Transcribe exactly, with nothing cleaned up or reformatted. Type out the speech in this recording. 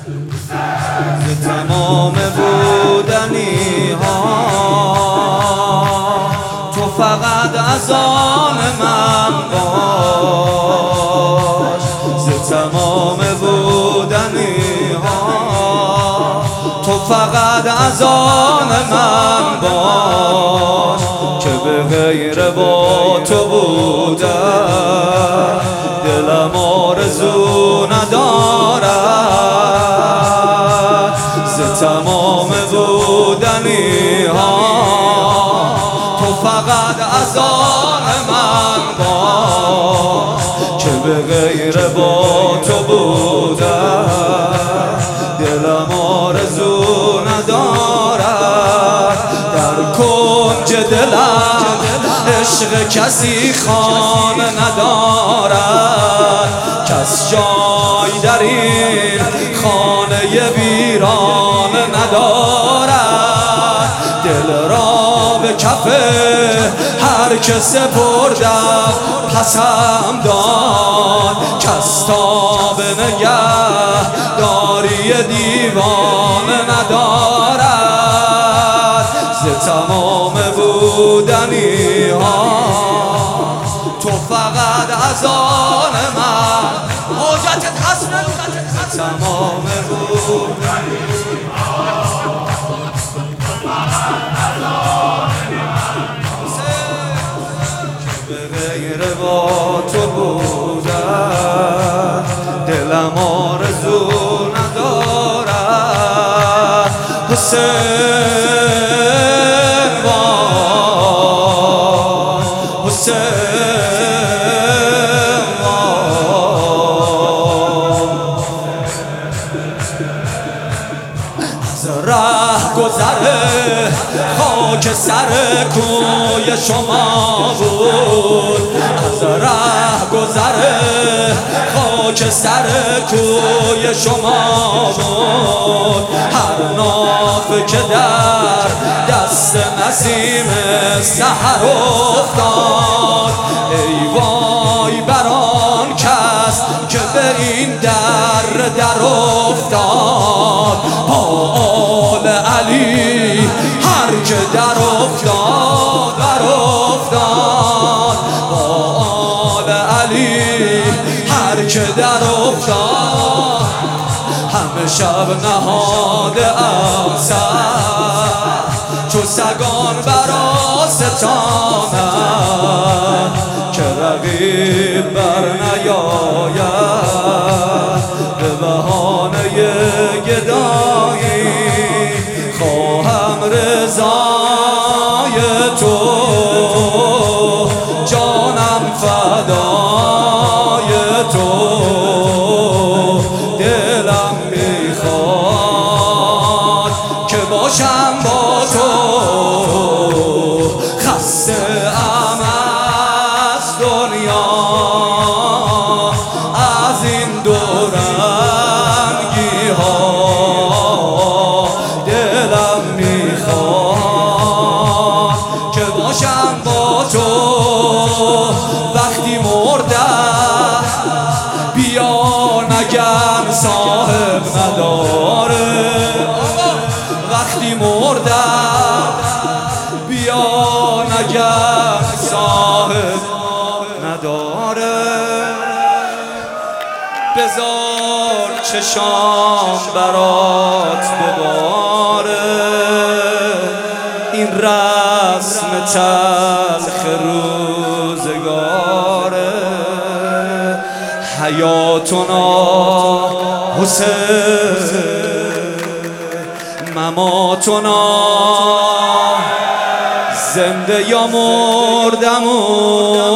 ز تمام بودنی ها تو فقط از آن من باش. ز تمام بودنی ها تو فقط از آن من باش، که به غیر با تو بودن دلم آرزو ندارد. ز تمام بودنی ها تو فقط از آن من باش، که به غیر با تو بودن دلم آرزو ندارد. در کنج دلم عشق کسی خانه ندارد، کس جای در این خانه ویرانه ندارد. دل را به کف هر که سپردم پسم داد، کس تا به نگه داری دیوانه ندارد. ز تمام بودنی ها تو فقط از آن من حاجتت هست. ز تمام بودنی ها تو فقط از آن من، که به غیر با تو بودن دلم آرزو ندارد. حسین ره گذره خاک سر کوی شما بود، از ره گذره خاک سر کوی شما بود. هر ناف که در دست نسیم سحر افتاد، ای وای بر آن کس که به این در در افتاد. با آل علی هر که در افتاد در افتاد، با آل علی هر که در افتاد. همه شب نهاده ام سر چو سگان بر آستانم، که رقیب بر نیاید به بهانه گدایی. خواهم رضای تو جانم فدای تو، دلم میخواد که باشم با تو. خسته ام از دنیا از این دورنگی ها، دلم میخواد که باشم با تو. وقتی مردم بیا نگن صاحب نداره، وقتی مردم بیا نگن صاحب نداره. بذار چشام برات بباره، این رسم تلخ روزگاره. حیاتنا حسین، مماتنا زنده یا مردمون.